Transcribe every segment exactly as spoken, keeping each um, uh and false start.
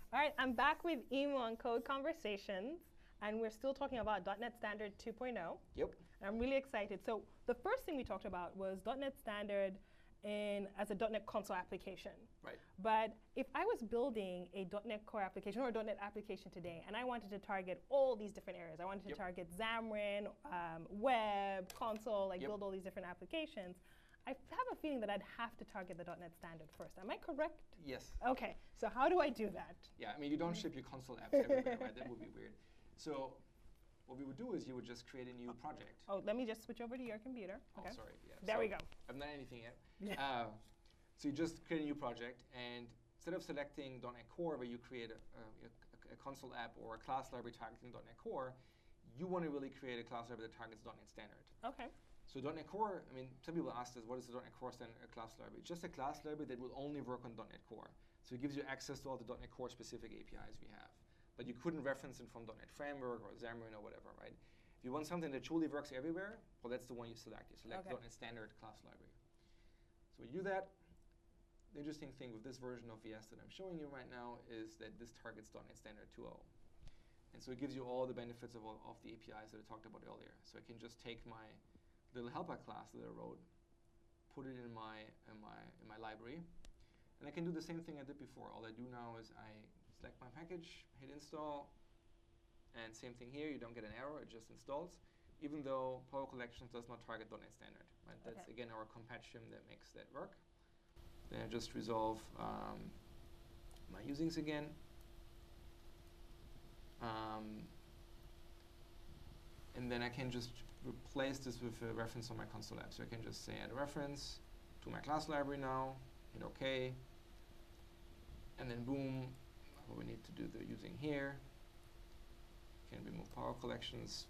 All right, I'm back with Imo on Code Conversations, and we're still talking about dot NET Standard two point oh. Yep. And I'm really excited. So the first thing we talked about was dot NET Standard in as a dot NET Console application. Right. But if I was building a dot NET Core application or a dot NET application today, and I wanted to target all these different areas, I wanted to Yep. target Xamarin, um, web, console, like Yep. build all these different applications, I have a feeling that I'd have to target the dot NET Standard first. Am I correct? Yes. Okay, so how do I do that? Yeah, I mean, you don't ship your console apps everywhere, right? That would be weird. So what we would do is you would just create a new project. Oh, let me just switch over to your computer. Oh, Okay. sorry. Yeah. There so we go. I haven't done anything yet. Yeah. Uh, so you just create a new project, and instead of selecting dot NET Core, where you create a, a, a console app or a class library targeting dot NET Core, you want to really create a class library that targets dot NET Standard. Okay. So dot NET Core, I mean, some people ask us, what is the dot NET Core standard, a class library? It's just a class library that will only work on dot NET Core. So it gives you access to all the dot NET Core specific A P Is we have. But you couldn't reference it from dot NET Framework or Xamarin or whatever, right? If you want something that truly works everywhere, well, that's the one you select. You select Okay. dot NET Standard class library. So you do that. The interesting thing with this version of V S that I'm showing you right now is that this targets dot NET Standard two point oh. And so it gives you all the benefits of, all, of the A P Is that I talked about earlier. So I can just take my little helper class that I wrote, put it in my, in my, in my library, and I can do the same thing I did before. All I do now is I select my package, hit install, and same thing here. You don't get an error, it just installs, even though Power Collections does not target dot NET Standard. Right? That's, Okay. again, our compat shim that makes that work. Then I just resolve um, my usings again. Um, and then I can just replace this with a reference on my console app. So I can just say add a reference to my class library now, hit OK, and then boom, what we need to do the using here. Can remove Power Collections,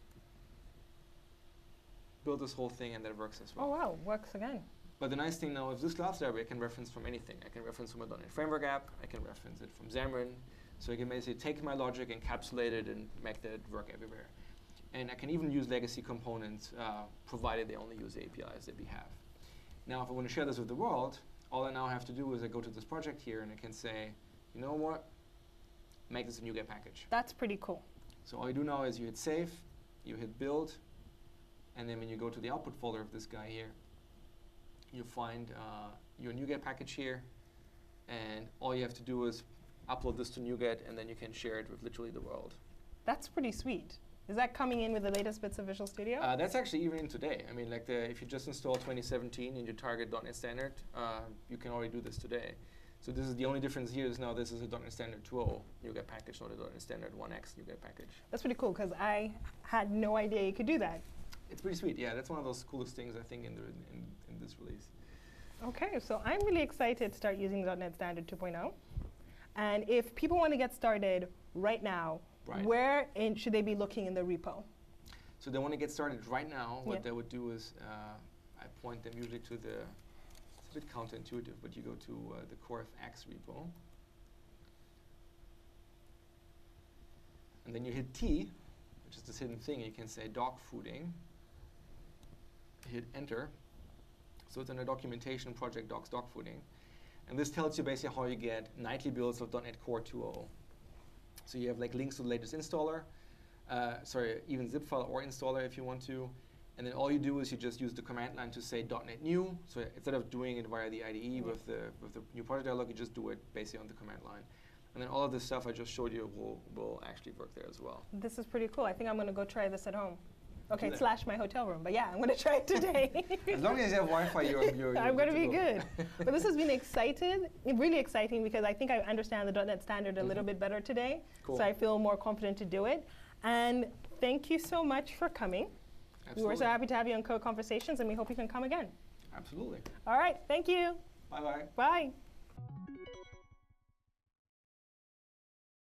build this whole thing, and that works as well. Oh, wow, works again. But the nice thing now is this class library I can reference from anything. I can reference from a dot NET Framework app, I can reference it from Xamarin, so I can basically take my logic, encapsulate it, and make that work everywhere. And I can even use legacy components, uh, provided they only use the A P Is that we have. Now, if I want to share this with the world, all I now have to do is I go to this project here, and I can say, you know what, make this a NuGet package. That's pretty cool. So all you do now is you hit save, you hit build, and then when you go to the output folder of this guy here, you find uh, your NuGet package here, and all you have to do is upload this to NuGet, and then you can share it with literally the world. That's pretty sweet. Is that coming in with the latest bits of Visual Studio? Uh, that's actually even in today. I mean, like the, if you just install twenty seventeen and you target dot NET Standard, uh, you can already do this today. So this is the only difference here is now this is a dot NET Standard two point oh NuGet package, not a dot NET Standard one X NuGet package. That's pretty cool, because I had no idea you could do that. It's pretty sweet. Yeah, that's one of those coolest things I think in, the, in, in this release. Okay, so I'm really excited to start using dot NET Standard two point oh. And if people want to get started right now, Right. where in should they be looking in the repo? So they want to get started right now. What Yeah. they would do is uh, I point them usually to the, it's a bit counterintuitive, but you go to uh, the CoreFX repo. And then you hit T, which is this hidden thing. You can say dog fooding. Hit enter. So it's in a documentation project docs dog fooding. And this tells you basically how you get nightly builds of dot NET Core two point oh. So you have like links to the latest installer, uh, sorry, even zip file or installer if you want to. And then all you do is you just use the command line to say .NET new. So instead of doing it via the I D E Mm-hmm. with the with the new project dialog, you just do it basically on the command line. And then all of this stuff I just showed you will, will actually work there as well. This is pretty cool. I think I'm going to go try this at home. Okay, that. slash my hotel room. But yeah, I'm going to try it today. As long as you have Wi-Fi, you're, you're, I'm you're going to be go. good. But this has been excited, really exciting, because I think I understand the dot NET Standard a little bit better today. Cool. So I feel more confident to do it. And thank you so much for coming. Absolutely. We were so happy to have you on Code Conversations, and we hope you can come again. Absolutely. All right, thank you. Bye-bye. Bye.